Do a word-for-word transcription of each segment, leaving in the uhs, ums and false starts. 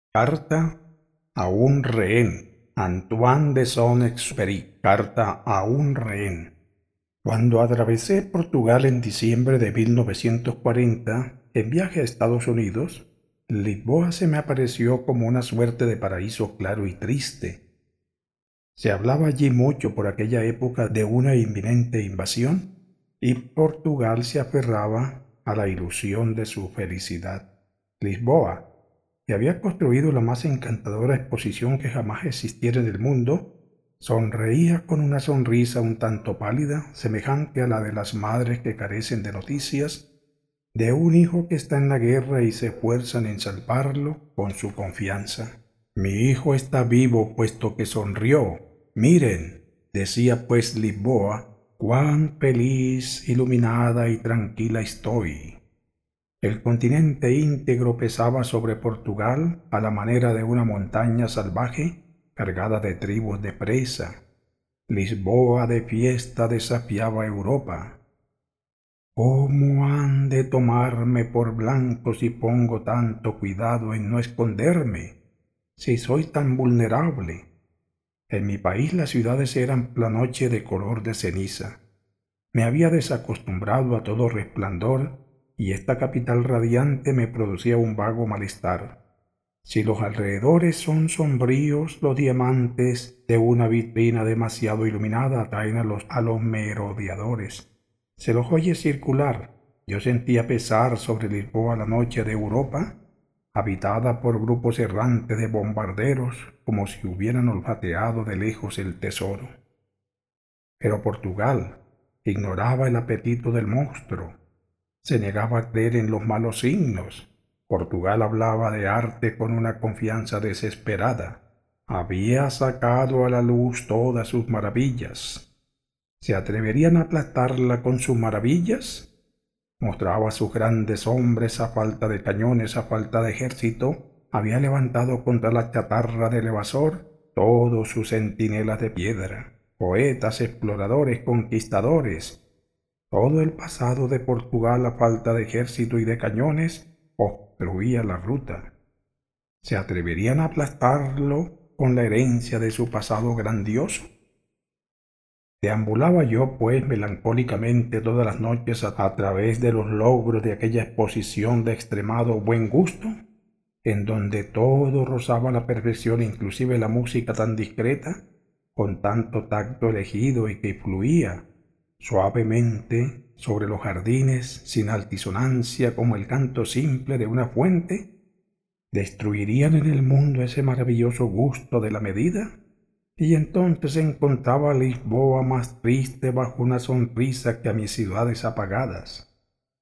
Carta a un rehén. Antoine de Saint-Exupéry. Carta a un rehén. Cuando atravesé Portugal en diciembre de mil novecientos cuarenta, en viaje a Estados Unidos, Lisboa se me apareció como una suerte de paraíso claro y triste. Se hablaba allí mucho por aquella época de una inminente invasión, y Portugal se aferraba a la ilusión de su felicidad. Lisboa, que había construido la más encantadora exposición que jamás existiera en el mundo, sonreía con una sonrisa un tanto pálida, semejante a la de las madres que carecen de noticias de un hijo que está en la guerra y se esfuerzan en salvarlo con su confianza. Mi hijo está vivo puesto que sonrió. Miren, decía pues Lisboa, cuán feliz, iluminada y tranquila estoy. El continente íntegro pesaba sobre Portugal a la manera de una montaña salvaje cargada de tribus de presa. Lisboa de fiesta desafiaba a Europa. ¿Cómo han de tomarme por blanco si pongo tanto cuidado en no esconderme, si soy tan vulnerable? En mi país las ciudades eran la noche de color de ceniza. Me había desacostumbrado a todo resplandor y esta capital radiante me producía un vago malestar. Si los alrededores son sombríos, los diamantes de una vitrina demasiado iluminada atraen a los, a los merodeadores. Se los oye circular. Yo sentía pesar sobre Lisboa la noche de Europa, habitada por grupos errantes de bombarderos, como si hubieran olfateado de lejos el tesoro. Pero Portugal ignoraba el apetito del monstruo, se negaba a creer en los malos signos. Portugal hablaba de arte con una confianza desesperada. Había sacado a la luz todas sus maravillas. ¿Se atreverían a aplastarla con sus maravillas? Mostraba a sus grandes hombres a falta de cañones, a falta de ejército. Había levantado contra la chatarra del evasor todos sus centinelas de piedra, poetas, exploradores, conquistadores. Todo el pasado de Portugal a falta de ejército y de cañones obstruía la ruta. ¿Se atreverían a aplastarlo con la herencia de su pasado grandioso? Deambulaba yo, pues, melancólicamente todas las noches a, a través de los logros de aquella exposición de extremado buen gusto, en donde todo rozaba la perfección, inclusive la música tan discreta, con tanto tacto elegido y que fluía suavemente sobre los jardines sin altisonancia como el canto simple de una fuente. ¿Destruirían en el mundo ese maravilloso gusto de la medida? Y entonces encontraba a Lisboa más triste bajo una sonrisa que a mis ciudades apagadas.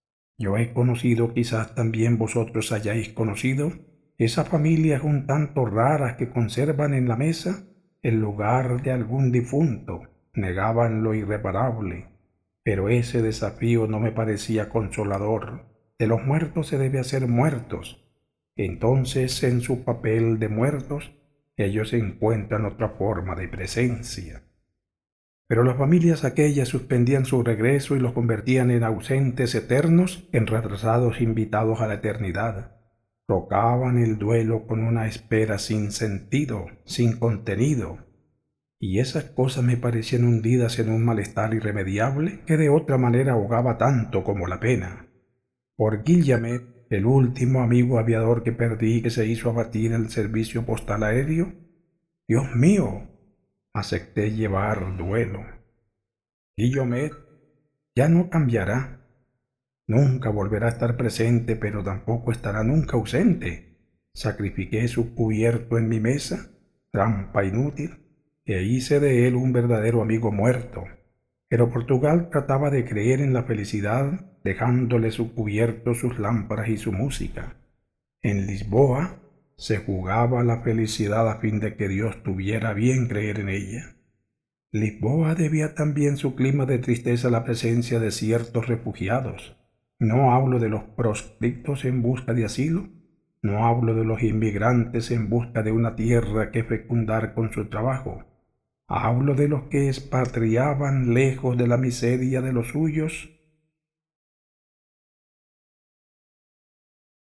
Yo he conocido, quizás también vosotros hayáis conocido, esas familias un tanto raras que conservan en la mesa el lugar de algún difunto. Negaban lo irreparable, pero ese desafío no me parecía consolador. De los muertos se debe hacer muertos. Entonces, en su papel de muertos, ellos encuentran otra forma de presencia. Pero las familias aquellas suspendían su regreso y los convertían en ausentes eternos, en retrasados invitados a la eternidad. Trocaban el duelo con una espera sin sentido, sin contenido. Y esas cosas me parecían hundidas en un malestar irremediable que de otra manera ahogaba tanto como la pena. Por Guillaumet, el último amigo aviador que perdí, que se hizo abatir en el servicio postal aéreo, Dios mío, acepté llevar duelo. Guillaumet ya no cambiará, nunca volverá a estar presente, pero tampoco estará nunca ausente. Sacrifiqué su cubierto en mi mesa, trampa inútil, e hice de él un verdadero amigo muerto. Pero Portugal trataba de creer en la felicidad, dejándole su cubierto, sus lámparas y su música. En Lisboa se jugaba la felicidad a fin de que Dios tuviera bien creer en ella. Lisboa debía también su clima de tristeza a la presencia de ciertos refugiados. No hablo de los proscriptos en busca de asilo, no hablo de los inmigrantes en busca de una tierra que fecundar con su trabajo. Hablo de los que expatriaban lejos de la miseria de los suyos